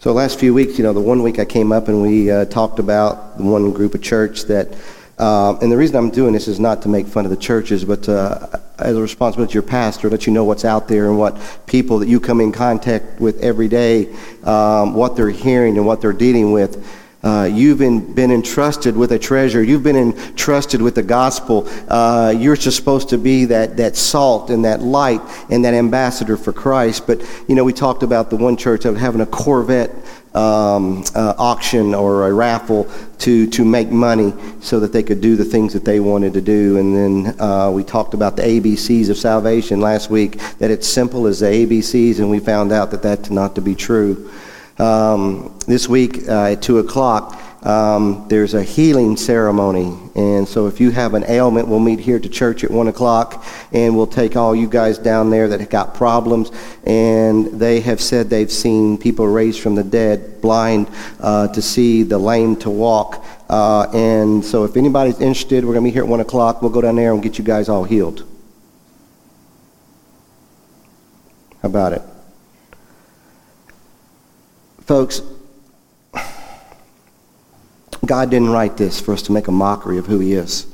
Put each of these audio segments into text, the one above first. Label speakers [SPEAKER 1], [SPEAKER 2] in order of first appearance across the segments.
[SPEAKER 1] So the last few weeks, the one week I came up and we talked about the one group of church that, and the reason I'm doing this is not to make fun of the churches, but as a responsibility to your pastor, let you know what's out there and what people that you come in contact with every day, what they're hearing and what they're dealing with. You've been entrusted with a treasure. You've been entrusted with the gospel. You're just supposed to be that salt and that light and that ambassador for Christ. But, we talked about the one church of having a Corvette auction or a raffle to make money so that they could do the things that they wanted to do. And then we talked about the ABCs of salvation last week, that it's simple as the ABCs, and we found out that that's not to be true. This week at 2 o'clock, there's a healing ceremony. And so if you have an ailment, we'll meet here to church at 1 o'clock, and we'll take all you guys down there that have got problems. And they have said they've seen people raised from the dead, blind to see, the lame to walk. And so if anybody's interested, we're going to meet here at 1 o'clock. We'll go down there and get you guys all healed. How about it? Folks, God didn't write this for us to make a mockery of who He is.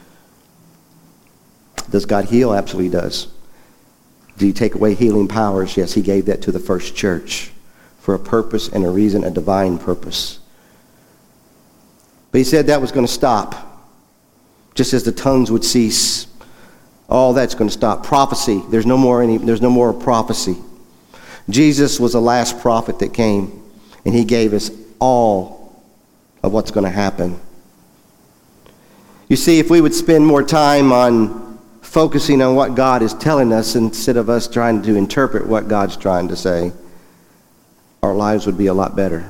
[SPEAKER 1] Does God heal? Absolutely He does. Did He take away healing powers? Yes, He gave that to the first church for a purpose and a reason, a divine purpose. But He said that was going to stop. Just as the tongues would cease, all that's going to stop. Prophecy, there's no more prophecy. Jesus was the last prophet that came, and He gave us all of what's going to happen. You see, if we would spend more time on focusing on what God is telling us instead of us trying to interpret what God's trying to say, our lives would be a lot better.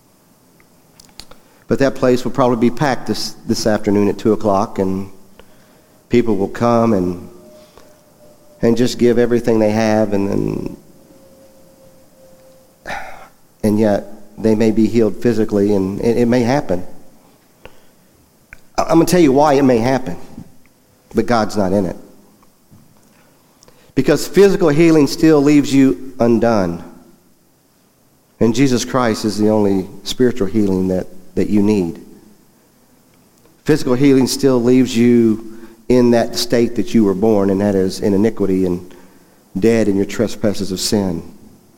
[SPEAKER 1] But that place will probably be packed this afternoon at 2 o'clock, and people will come and just give everything they have, and yet they may be healed physically, and it may happen. I'm going to tell you why it may happen, but God's not in it. Because physical healing still leaves you undone. And Jesus Christ is the only spiritual healing that you need. Physical healing still leaves you in that state that you were born, and that is in iniquity and dead in your trespasses of sin.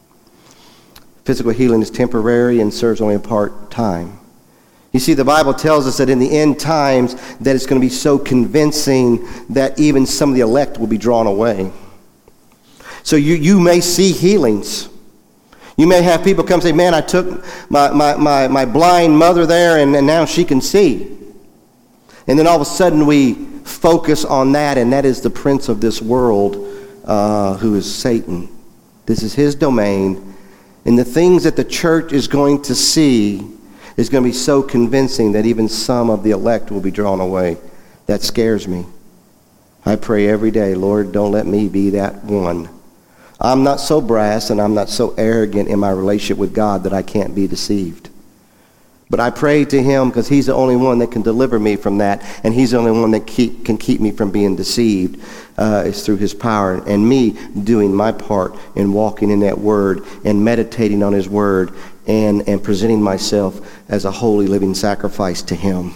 [SPEAKER 1] Physical healing is temporary and serves only a part-time. You see, the Bible tells us that in the end times that it's going to be so convincing that even some of the elect will be drawn away. So you may see healings. You may have people come say, man, I took my blind mother there and now she can see. And then all of a sudden we focus on that, and that is the prince of this world, who is Satan. This is his domain. And the things that the church is going to see is going to be so convincing that even some of the elect will be drawn away. That scares me. I pray every day, Lord, don't let me be that one. I'm not so brass and I'm not so arrogant in my relationship with God that I can't be deceived. But I pray to Him because He's the only one that can deliver me from that, and He's the only one that can keep me from being deceived. It's through His power and me doing my part in walking in that Word and meditating on His Word and presenting myself as a holy living sacrifice to Him.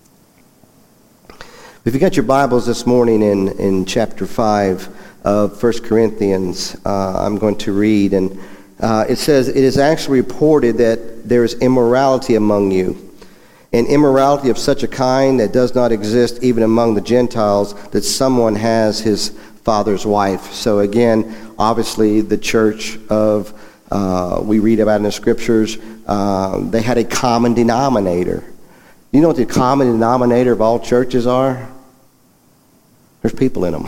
[SPEAKER 1] If you got your Bibles this morning in chapter 5 of 1 Corinthians, I'm going to read, and it says, it is actually reported that there is immorality among you, and immorality of such a kind that does not exist even among the Gentiles, that someone has his father's wife. So again, obviously the church of, we read about in the scriptures, they had a common denominator. You know what the common denominator of all churches are? There's people in them.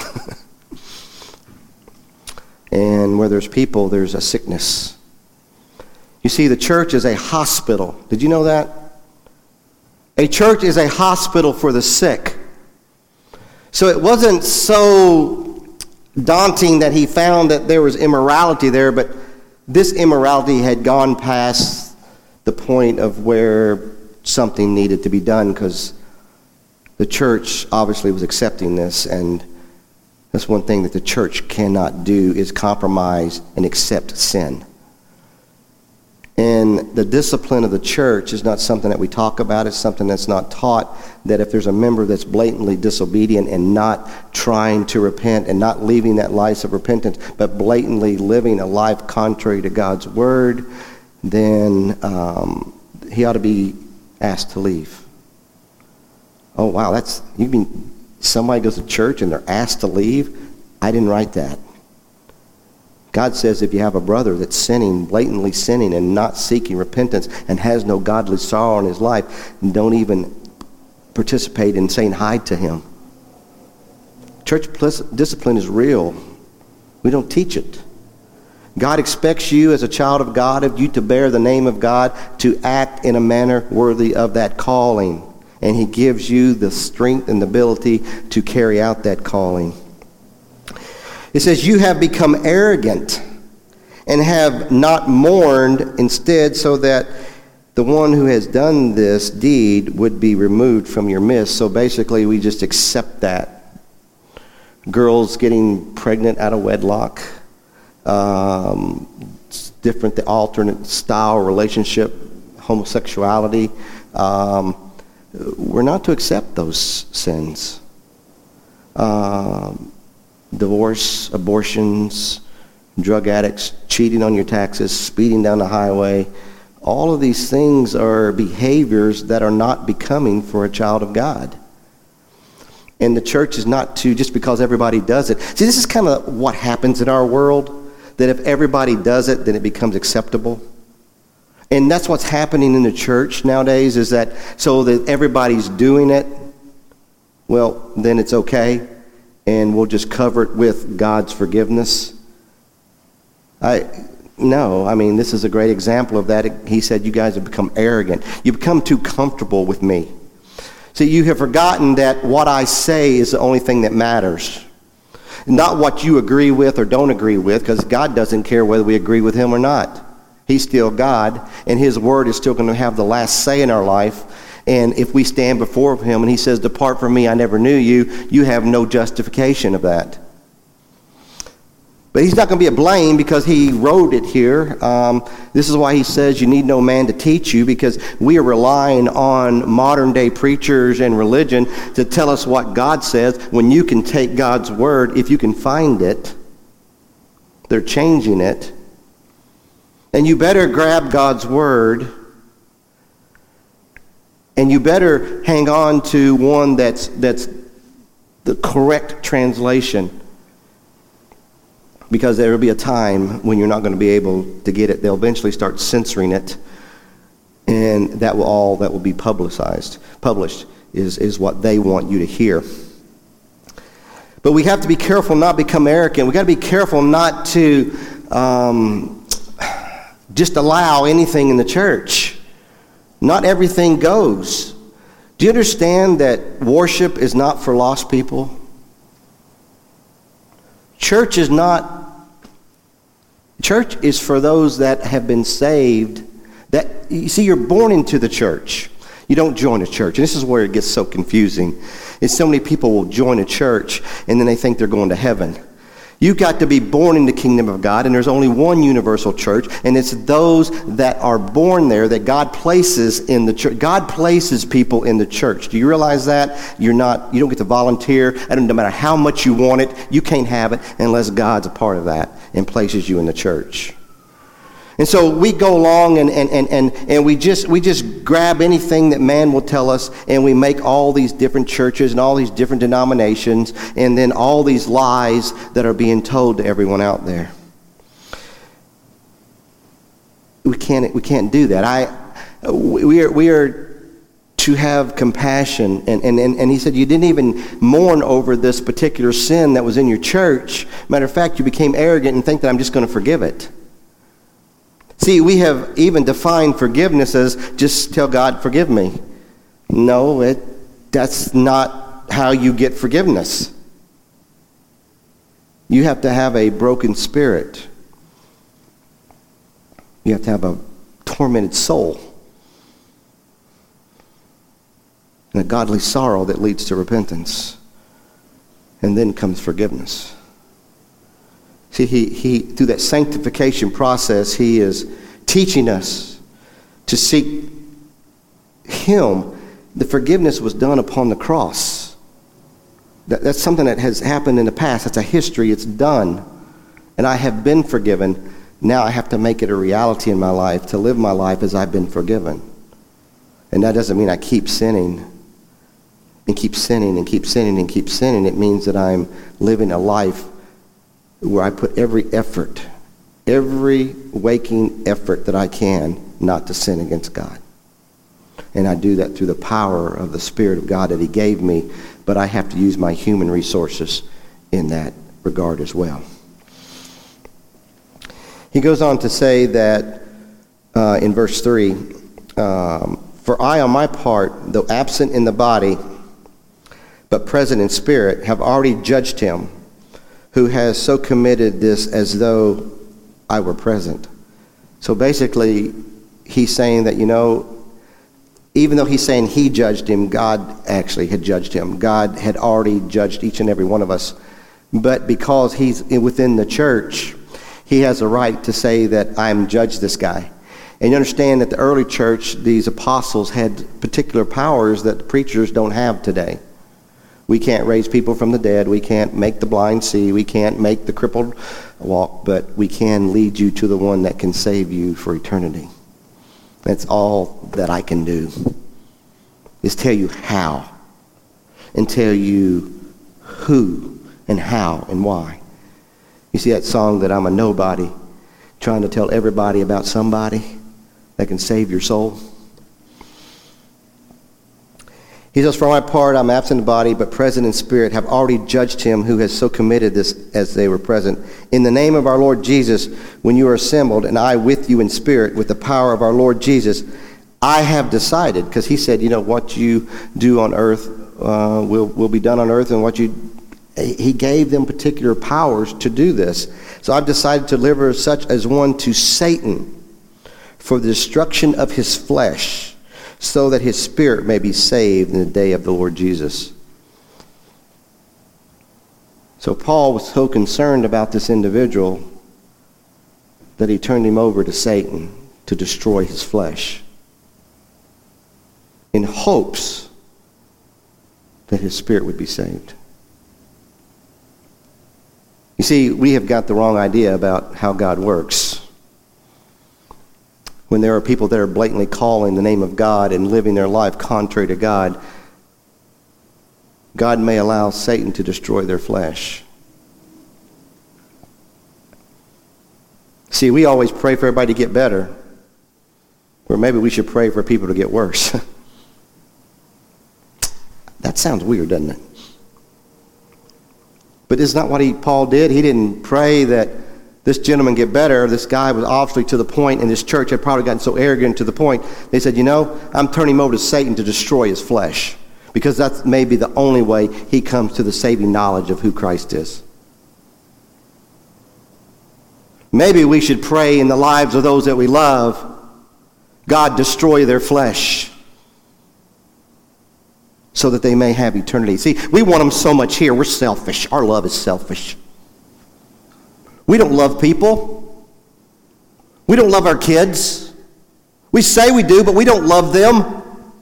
[SPEAKER 1] And where there's people, there's a sickness. You see, the church is a hospital. Did you know that? A church is a hospital for the sick. So it wasn't so daunting that he found that there was immorality there, but this immorality had gone past the point of where something needed to be done, because the church obviously was accepting this, and that's one thing that the church cannot do, is compromise and accept sin. And the discipline of the church is not something that we talk about. It's something that's not taught, that if there's a member that's blatantly disobedient and not trying to repent and not living that life of repentance, but blatantly living a life contrary to God's word, then he ought to be asked to leave. Oh, wow, you mean somebody goes to church and they're asked to leave? I didn't write that. God says if you have a brother that's sinning, blatantly sinning, and not seeking repentance and has no godly sorrow in his life, don't even participate in saying hi to him. Church discipline is real. We don't teach it. God expects you as a child of God, of you to bear the name of God, to act in a manner worthy of that calling. And he gives you the strength and the ability to carry out that calling. It says, you have become arrogant and have not mourned instead, so that the one who has done this deed would be removed from your midst. So basically, we just accept that. Girls getting pregnant out of wedlock, different, the alternate style relationship, homosexuality. We're not to accept those sins. Divorce, abortions, drug addicts, cheating on your taxes, speeding down the highway. All of these things are behaviors that are not becoming for a child of God. And the church is not to, just because everybody does it. See, this is kind of what happens in our world, that if everybody does it, then it becomes acceptable. And that's what's happening in the church nowadays, is that so that everybody's doing it, well, then it's okay. And we'll just cover it with God's forgiveness. This is a great example of that. He said, you guys have become arrogant. You become too comfortable with me. See, you have forgotten that what I say is the only thing that matters. Not what you agree with or don't agree with, because God doesn't care whether we agree with him or not. He's still God, and his word is still going to have the last say in our life. And if we stand before him and he says, depart from me, I never knew you, you have no justification of that. But he's not going to be a blame because he wrote it here. This is why he says you need no man to teach you, because we are relying on modern day preachers and religion to tell us what God says, when you can take God's word, if you can find it. They're changing it. And you better grab God's word. And you better hang on to one that's the correct translation, because there will be a time when you're not going to be able to get it. They'll eventually start censoring it, and that will be published is what they want you to hear. But we have to be careful not to become arrogant. We got to be careful not to just allow anything in the church. Not everything goes. Do you understand that worship is not for lost people? Church is for those that have been saved. That, you see, you're born into the church. You don't join a church. And this is where it gets so confusing. Is so many people will join a church and then they think they're going to heaven. You've got to be born in the kingdom of God, and there's only one universal church, and it's those that are born there that God places in the church. God places people in the church. Do you realize that? You don't get to volunteer. No matter how much you want it, you can't have it unless God's a part of that and places you in the church. And so we go along and we just grab anything that man will tell us, and we make all these different churches and all these different denominations, and then all these lies that are being told to everyone out there. We can't do that. We are to have compassion, and he said you didn't even mourn over this particular sin that was in your church. Matter of fact, you became arrogant and think that I'm just going to forgive it. See, we have even defined forgiveness as just tell God, forgive me. No, that's not how you get forgiveness. You have to have a broken spirit. You have to have a tormented soul. And a godly sorrow that leads to repentance. And then comes forgiveness. See, he through that sanctification process, he is teaching us to seek Him. The forgiveness was done upon the cross. That's something that has happened in the past. That's a history. It's done. And I have been forgiven. Now I have to make it a reality in my life, to live my life as I've been forgiven. And that doesn't mean I keep sinning and keep sinning and keep sinning and keep sinning. It means that I'm living a life where I put every effort, every waking effort that I can not to sin against God. And I do that through the power of the Spirit of God that He gave me, but I have to use my human resources in that regard as well. He goes on to say that in verse 3, for I on my part, though absent in the body, but present in spirit, have already judged him who has so committed this as though I were present. So basically, he's saying that, even though he's saying he judged him, God actually had judged him. God had already judged each and every one of us. But because he's within the church, he has a right to say that I'm judged this guy. And you understand that the early church, these apostles had particular powers that the preachers don't have today. We can't raise people from the dead. We can't make the blind see. We can't make the crippled walk. But we can lead you to the one that can save you for eternity. That's all that I can do, is tell you how and tell you who and how and why. You see that song that I'm a nobody, trying to tell everybody about somebody that can save your soul? He says, for my part, I'm absent in body, but present in spirit, have already judged him who has so committed this as they were present. In the name of our Lord Jesus, when you are assembled, and I with you in spirit, with the power of our Lord Jesus, I have decided, because he said, what you do on earth will be done on earth, and he gave them particular powers to do this. So I've decided to deliver such as one to Satan for the destruction of his flesh, so that his spirit may be saved in the day of the Lord Jesus. So Paul was so concerned about this individual that he turned him over to Satan to destroy his flesh, in hopes that his spirit would be saved. You see, we have got the wrong idea about how God works. When there are people that are blatantly calling the name of God and living their life contrary to God, God may allow Satan to destroy their flesh. See, we always pray for everybody to get better, or maybe we should pray for people to get worse. That sounds weird, doesn't it? But this is not what Paul did. He didn't pray that this gentleman get better. This guy was obviously to the point, and this church had probably gotten so arrogant to the point, they said, I'm turning him over to Satan to destroy his flesh, because that's maybe the only way he comes to the saving knowledge of who Christ is. Maybe we should pray in the lives of those that we love, God destroy their flesh, so that they may have eternity. See, we want them so much here. We're selfish. Our love is selfish. We don't love people. We don't love our kids. We say we do, but we don't love them.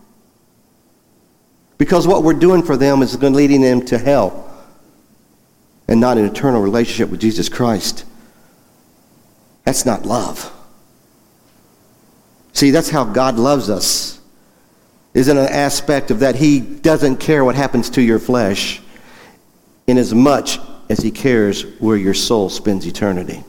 [SPEAKER 1] Because what we're doing for them is leading them to hell and not an eternal relationship with Jesus Christ. That's not love. See, that's how God loves us. Is in an aspect of that he doesn't care what happens to your flesh, in as much as he cares where your soul spends eternity.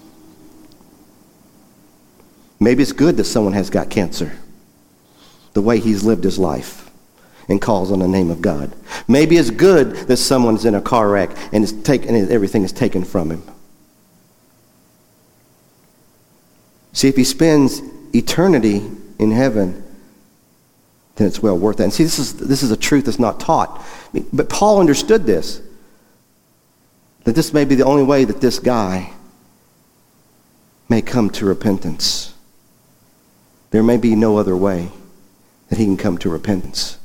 [SPEAKER 1] Maybe it's good that someone has got cancer, the way he's lived his life and calls on the name of God. Maybe it's good that someone's in a car wreck and everything is taken from him. See, if he spends eternity in heaven, then it's well worth it. And see, this is a truth that's not taught. But Paul understood this, that this may be the only way that this guy may come to repentance. There may be no other way that he can come to repentance.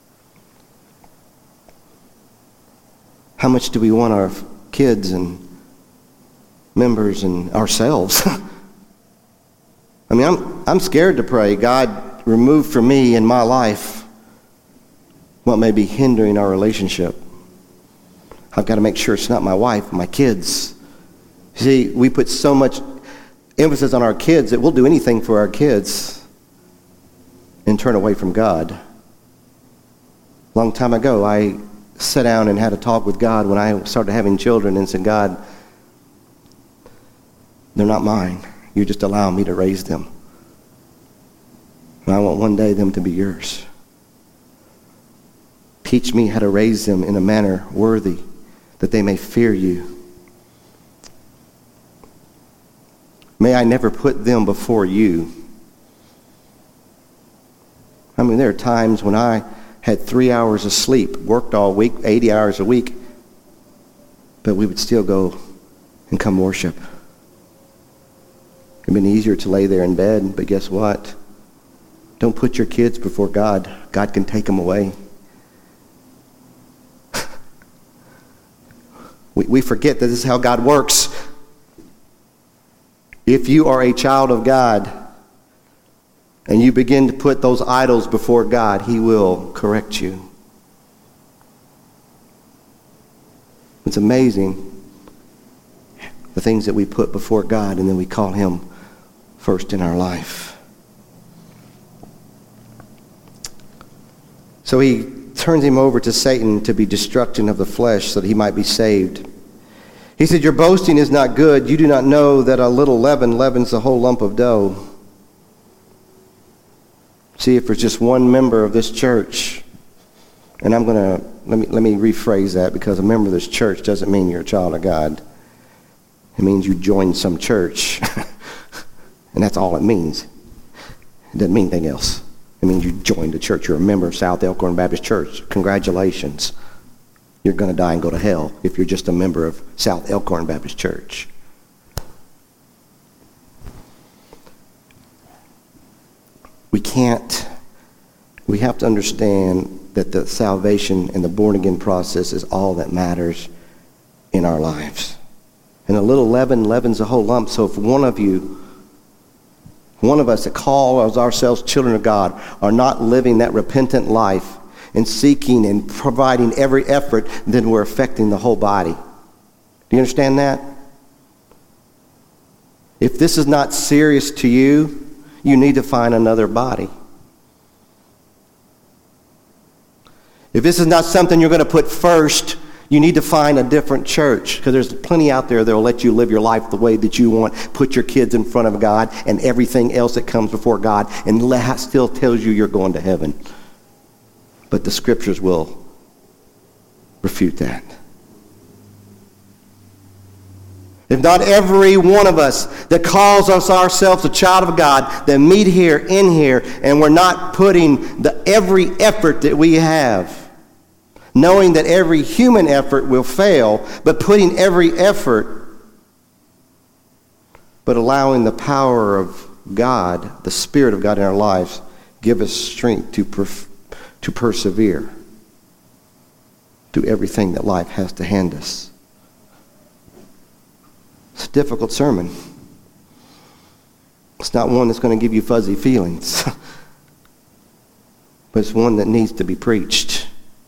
[SPEAKER 1] How much do we want our kids and members and ourselves? I'm scared to pray, God, remove from me in my life what may be hindering our relationship. I've got to make sure it's not my wife, my kids. See, we put so much emphasis on our kids that we'll do anything for our kids and turn away from God. A long time ago, I sat down and had a talk with God when I started having children and said, God, they're not mine. You just allow me to raise them. And I want one day them to be yours. Teach me how to raise them in a manner worthy that they may fear you. May I never put them before you. There are times when I had 3 hours of sleep, worked all week, 80 hours a week, but we would still go and come worship. It'd been easier to lay there in bed, but guess what? Don't put your kids before God. God can take them away. We forget that this is how God works. If you are a child of God and you begin to put those idols before God, He will correct you. It's amazing the things that we put before God and then we call Him first in our life. So He turns him over to Satan to be destruction of the flesh so that he might be saved. He said, your boasting is not good. You do not know that a little leaven leavens the whole lump of dough. See, if there's just one member of this church, and let me rephrase that, because a member of this church doesn't mean you're a child of God. It means you joined some church. And that's all it means. It doesn't mean anything else. It means you joined a church. You're a member of South Elkhorn Baptist Church. Congratulations. You're going to die and go to hell if you're just a member of South Elkhorn Baptist Church. We have to understand that the salvation and the born-again process is all that matters in our lives. And a little leaven leavens a whole lump. So if one of us that call ourselves children of God are not living that repentant life and seeking and providing every effort, then we're affecting the whole body. Do you understand that? If this is not serious to you, you need to find another body. If this is not something you're going to put first, you need to find a different church, because there's plenty out there that will let you live your life the way that you want, put your kids in front of God and everything else that comes before God, and still tells you you're going to heaven. But the scriptures will refute that. If not every one of us that calls us ourselves a child of God, that meet here, in here, and we're not putting every effort that we have, knowing that every human effort will fail, but putting every effort, but allowing the power of God, the Spirit of God in our lives, give us strength to persevere through everything that life has to hand us. It's a difficult sermon. It's not one that's going to give you fuzzy feelings, but it's one that needs to be preached.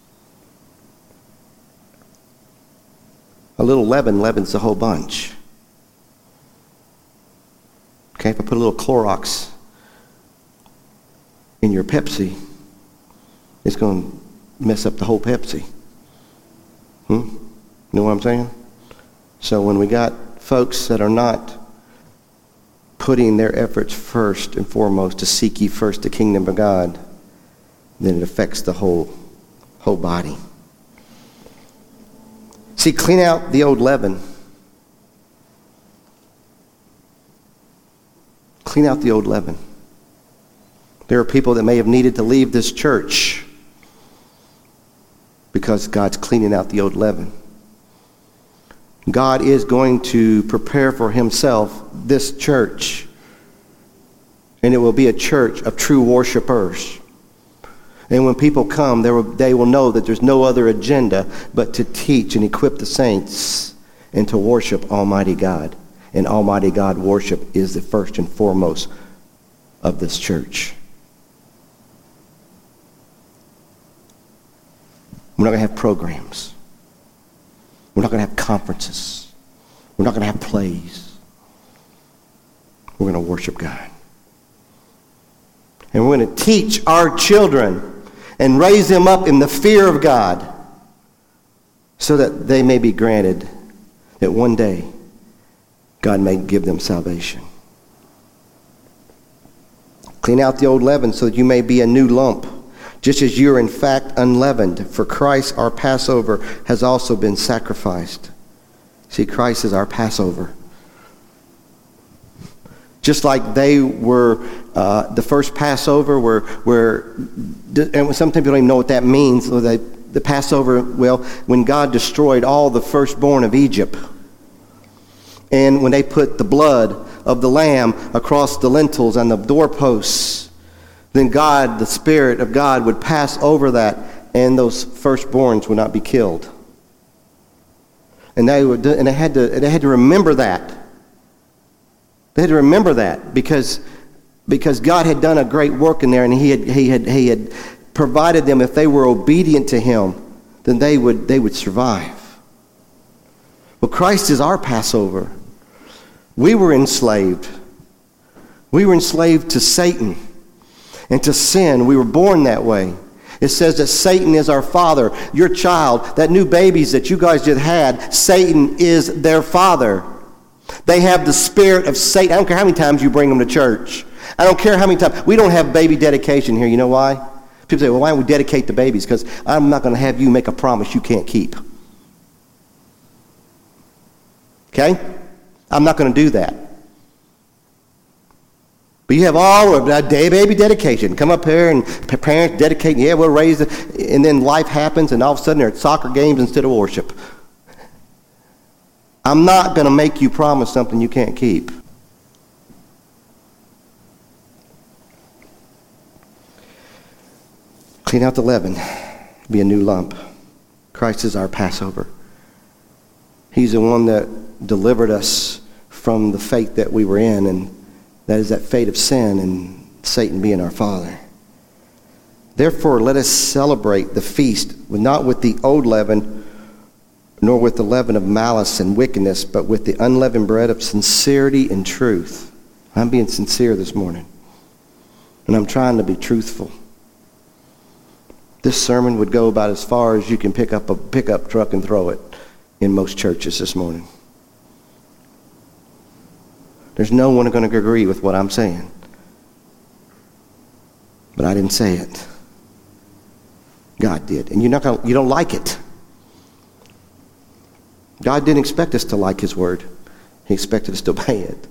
[SPEAKER 1] A little leaven leavens the whole bunch. Okay, if I put a little Clorox in your Pepsi, it's going to mess up the whole Pepsi. You know what I'm saying? So when we got folks that are not putting their efforts first and foremost to seek ye first the kingdom of God, then it affects the whole body. See, clean out the old leaven. Clean out the old leaven. There are people that may have needed to leave this church because God's cleaning out the old leaven. God is going to prepare for himself this church. And it will be a church of true worshipers. And when people come, they will know that there's no other agenda but to teach and equip the saints and to worship Almighty God. And Almighty God worship is the first and foremost of this church. We're not going to have programs. We're not going to have conferences. We're not going to have plays. We're going to worship God. And we're going to teach our children and raise them up in the fear of God so that they may be granted that one day God may give them salvation. Clean out the old leaven so that you may be a new lump, just as you are in fact unleavened. For Christ, our Passover, has also been sacrificed. See, Christ is our Passover. Just like they were, the first Passover and some people don't even know what that means. The Passover, well, when God destroyed all the firstborn of Egypt, and when they put the blood of the lamb across the lintels and the doorposts, then God, the Spirit of God, would pass over that, and those firstborns would not be killed. And they had to remember that. They had to remember that because God had done a great work in there, and He had provided them. If they were obedient to Him, then they would survive. Well, Christ is our Passover. We were enslaved. We were enslaved to Satan and to sin. We were born that way. It says that Satan is our father. Your child, that new babies that you guys just had, Satan is their father. They have the spirit of Satan. I don't care how many times you bring them to church. I don't care how many times. We don't have baby dedication here. You know why? People say, well, why don't we dedicate the babies? Because I'm not going to have you make a promise you can't keep. Okay? I'm not going to do that. But you have all of that day baby dedication. Come up here and parents dedicate. Yeah, we'll raise it. And then life happens, and all of a sudden they're at soccer games instead of worship. I'm not going to make you promise something you can't keep. Clean out the leaven. Be a new lump. Christ is our Passover. He's the one that delivered us from the fate that we were in, and that is that fate of sin and Satan being our father. Therefore, let us celebrate the feast, not with the old leaven, nor with the leaven of malice and wickedness, but with the unleavened bread of sincerity and truth. I'm being sincere this morning, and I'm trying to be truthful. This sermon would go about as far as you can pick up a pickup truck and throw it in most churches this morning. There's no one going to agree with what I'm saying. But I didn't say it. God did. And you don't like it. God didn't expect us to like His word. He expected us to obey it.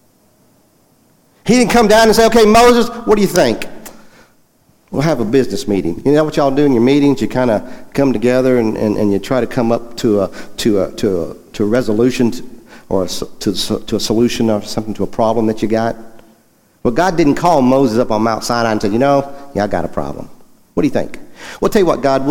[SPEAKER 1] He didn't come down and say, okay, Moses, what do you think? We'll have a business meeting. You know what y'all do in your meetings? You kind of come together and you try to come up to a resolution or to a solution or something to a problem that you got. Well, God didn't call Moses up on Mount Sinai and say, I got a problem. What do you think? Well, tell you what, God,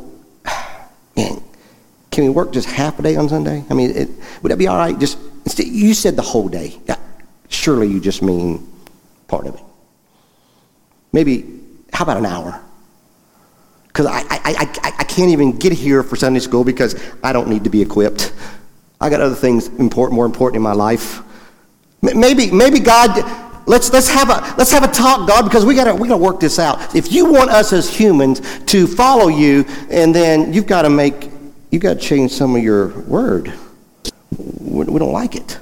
[SPEAKER 1] can we work just half a day on Sunday? I mean, would that be all right? You said the whole day. Surely you just mean part of it. Maybe, how about an hour? Because I can't even get here for Sunday school because I don't need to be equipped. I got other things more important in my life. Maybe God, let's have a talk, God, because we gotta work this out. If you want us as humans to follow you, and then you've got to change some of your word. We don't like it.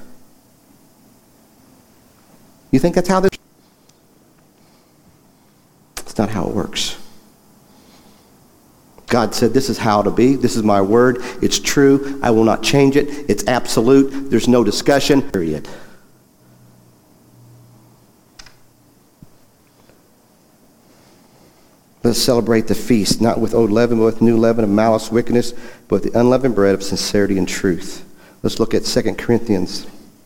[SPEAKER 1] You think that's how this? It's not how it works. God said, this is how it'll be. This is my word. It's true. I will not change it. It's absolute. There's no discussion. Period. Let's celebrate the feast, not with old leaven, but with new leaven of malice, wickedness, but with the unleavened bread of sincerity and truth. Let's look at 2 Corinthians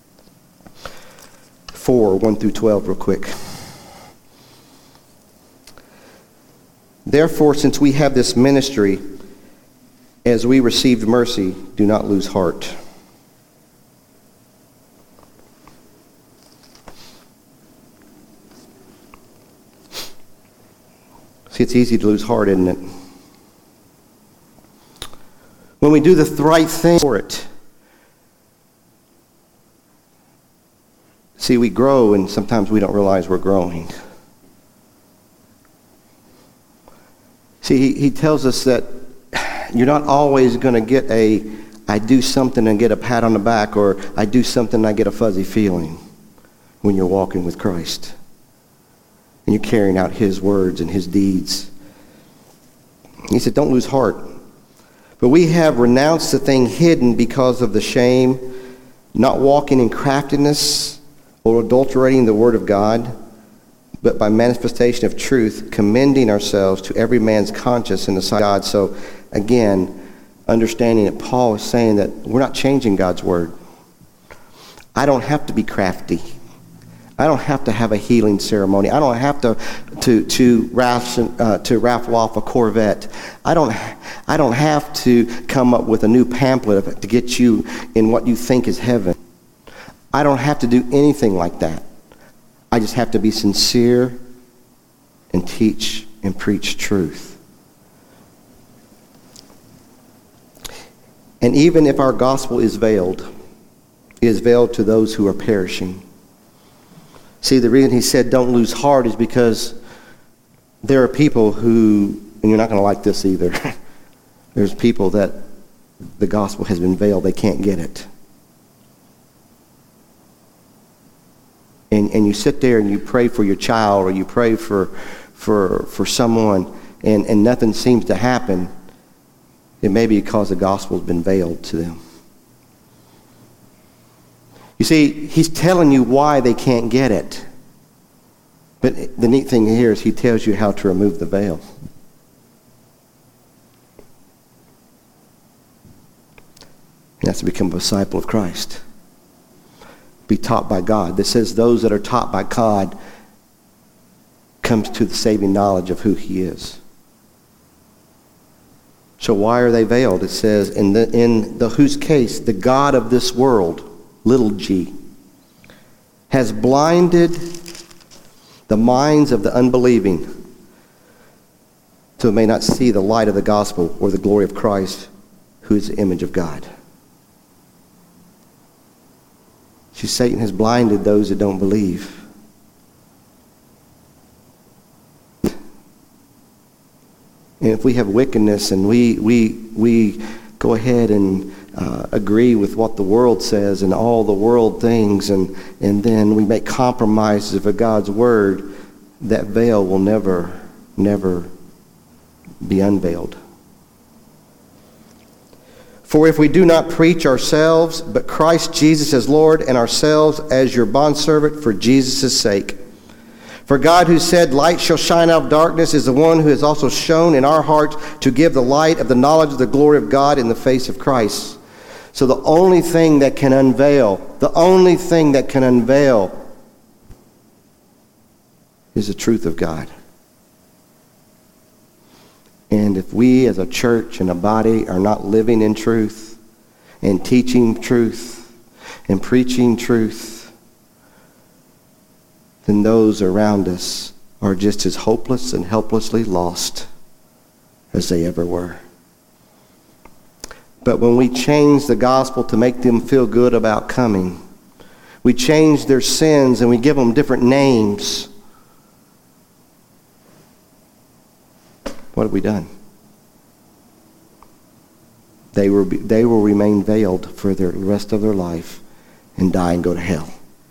[SPEAKER 1] 4, 1 through 12 real quick. Therefore, since we have this ministry, as we received mercy, do not lose heart. See, it's easy to lose heart, isn't it? When we do the right thing for it. See, we grow, and sometimes we don't realize we're growing. See, he tells us that you're not always going to get I do something and get a pat on the back, or I do something and I get a fuzzy feeling when you're walking with Christ. And you're carrying out his words and his deeds. He said, don't lose heart. But we have renounced the thing hidden because of the shame, not walking in craftiness or adulterating the word of God, but by manifestation of truth, commending ourselves to every man's conscience in the sight of God. So, again, understanding that Paul is saying that we're not changing God's word. I don't have to be crafty. I don't have to have a healing ceremony. I don't have to raffle off a Corvette. I don't have to come up with a new pamphlet to get you in what you think is heaven. I don't have to do anything like that. I just have to be sincere and teach and preach truth. And even if our gospel is veiled, it is veiled to those who are perishing. See, the reason he said don't lose heart is because there are people who, and you're not going to like this either, there's people that the gospel has been veiled. They can't get it. And you sit there and you pray for your child, or you pray for someone, and nothing seems to happen. It may be because the gospel has been veiled to them. You see, he's telling you why they can't get it. But the neat thing here is he tells you how to remove the veil. And that's to become a disciple of Christ. Be taught by God. This says those that are taught by God comes to the saving knowledge of who he is. So why are they veiled? It says in the whose case the God of this world, little g, has blinded the minds of the unbelieving, so they may not see the light of the gospel or the glory of Christ, who is the image of God. See, Satan has blinded those that don't believe. And if we have wickedness and we go ahead and agree with what the world says and all the world things, and then we make compromises for God's word, that veil will never be unveiled. For if we do not preach ourselves, but Christ Jesus as Lord, and ourselves as your bondservant for Jesus' sake. For God, who said, light shall shine out of darkness, is the one who has also shown in our hearts to give the light of the knowledge of the glory of God in the face of Christ. So the only thing that can unveil is the truth of God. And if we as a church and a body are not living in truth and teaching truth and preaching truth, then those around us are just as hopeless and helplessly lost as they ever were. But when we change the gospel to make them feel good about coming, we change their sins and we give them different names, what have we done? They will remain veiled for the rest of their life and die and go to hell.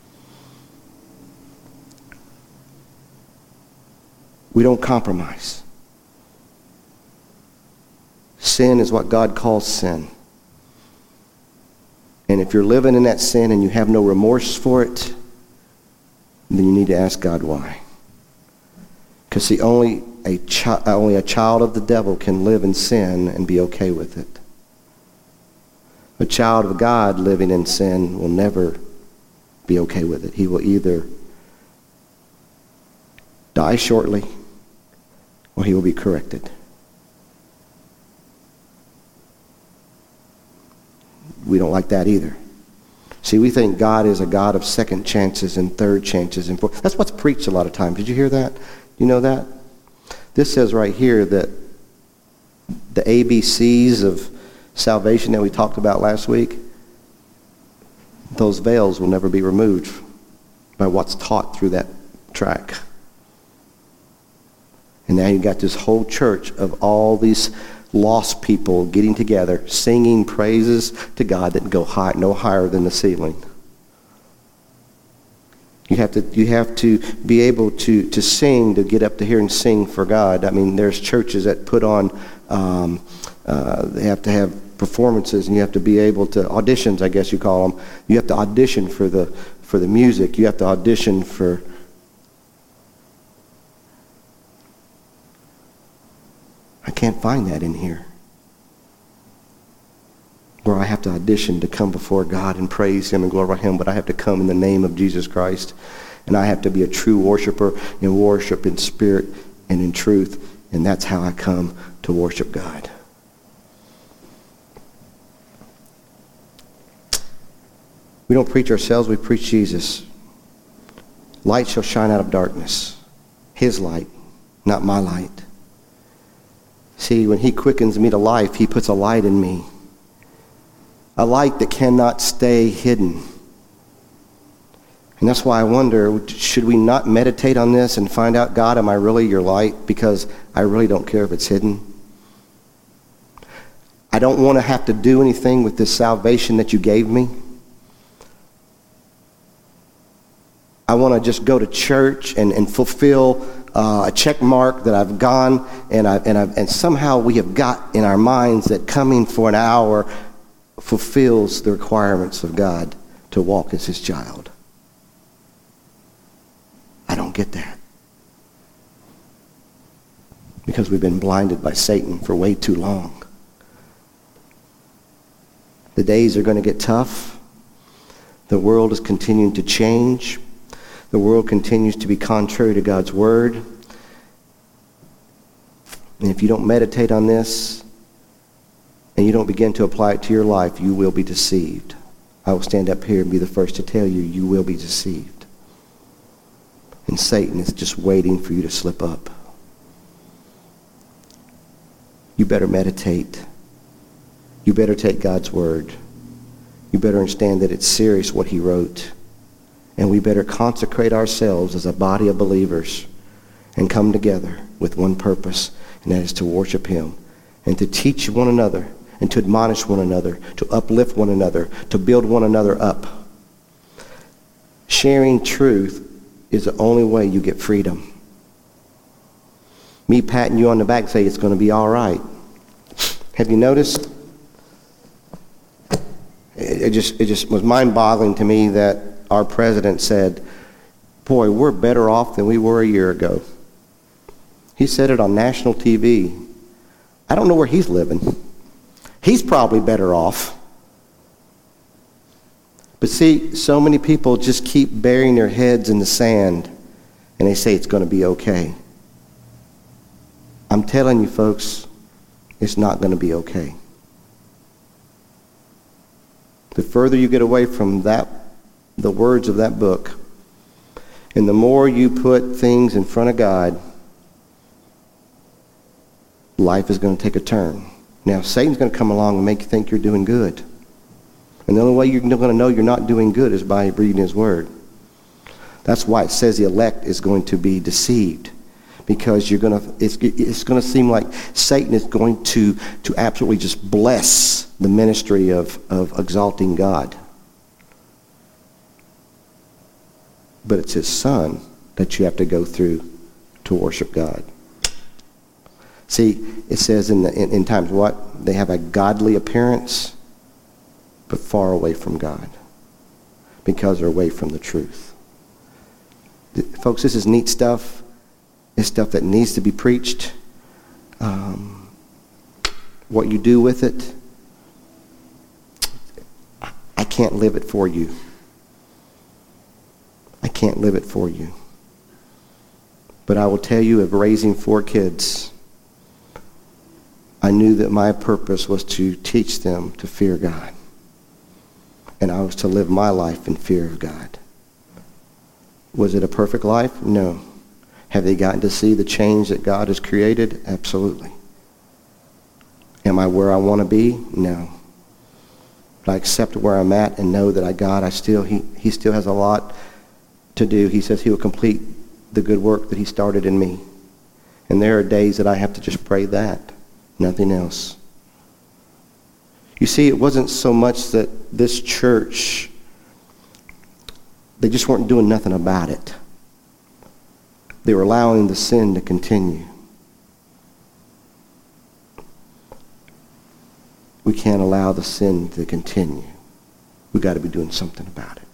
[SPEAKER 1] We don't compromise. Sin is what God calls sin. And if you're living in that sin and you have no remorse for it, then you need to ask God why. Because see, only a child of the devil can live in sin and be okay with it. A child of God living in sin will never be okay with it. He will either die shortly or he will be corrected. We don't like that either. See, we think God is a God of second chances and third chances and fourth. That's what's preached a lot of times. Did you hear that? You know that? This says right here that the ABCs of salvation that we talked about last week, those veils will never be removed by what's taught through that track. And now you've got this whole church of all these lost people getting together, singing praises to God that go high, no higher than the ceiling. You have to be able to sing, to get up to here and sing for God. I mean, there's churches that put on, they have to have performances, and you have to be able to, auditions, I guess you call them. You have to audition for the music. You have to audition for, I can't find that in here, where I have to audition to come before God and praise Him and glorify Him, but I have to come in the name of Jesus Christ, and I have to be a true worshiper and worship in spirit and in truth, and that's how I come to worship God. We don't preach ourselves, we preach Jesus. Light shall shine out of darkness. His light, not my light. See, when He quickens me to life, He puts a light in me. A light that cannot stay hidden. And that's why I wonder, should we not meditate on this and find out, God, am I really your light? Because I really don't care if it's hidden. I don't want to have to do anything with this salvation that you gave me. I want to just go to church and fulfill a check mark that I've gone and somehow we have got in our minds that coming for an hour fulfills the requirements of God to walk as His child. I don't get that. Because we've been blinded by Satan for way too long. The days are going to get tough. The world is continuing to change. The world continues to be contrary to God's word. And if you don't meditate on this, and you don't begin to apply it to your life, you will be deceived. I will stand up here and be the first to tell you, you will be deceived. And Satan is just waiting for you to slip up. You better meditate. You better take God's word. You better understand that it's serious what He wrote. And we better consecrate ourselves as a body of believers and come together with one purpose, and that is to worship Him and to teach one another and to admonish one another, to uplift one another, to build one another up. Sharing truth is the only way you get freedom. Me patting you on the back say it's going to be all right. Have you noticed? It just was mind-boggling to me that our president said, boy, we're better off than we were a year ago. He said it on national TV. I don't know where he's living. He's probably better off. But see, so many people just keep burying their heads in the sand and they say it's going to be okay. I'm telling you, folks, it's not going to be okay. The further you get away from that, the words of that book, and the more you put things in front of God, life is going to take a turn. Now, Satan's going to come along and make you think you're doing good. And the only way you're going to know you're not doing good is by reading His word. That's why it says the elect is going to be deceived. Because it's going to seem like Satan is going to absolutely just bless the ministry of exalting God. But it's His Son that you have to go through to worship God. See, it says in times what? They have a godly appearance, but far away from God. Because they're away from the truth. Folks, this is neat stuff. It's stuff that needs to be preached. What you do with it, I can't live it for you. I can't live it for you. But I will tell you, of raising 4 kids, I knew that my purpose was to teach them to fear God. And I was to live my life in fear of God. Was it a perfect life? No. Have they gotten to see the change that God has created? Absolutely. Am I where I want to be? No. But I accept where I'm at and know that He still has a lot to do. He says He will complete the good work that He started in me. And there are days that I have to just pray that, nothing else. You see, it wasn't so much that this church, they just weren't doing nothing about it. They were allowing the sin to continue. We can't allow the sin to continue. We've got to be doing something about it.